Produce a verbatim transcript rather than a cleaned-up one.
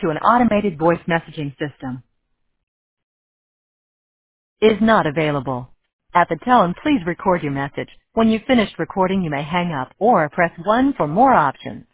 to an automated voice messaging system. Is not available. At the tone, please record your message. When you've finished recording, you may hang up or press one for more options.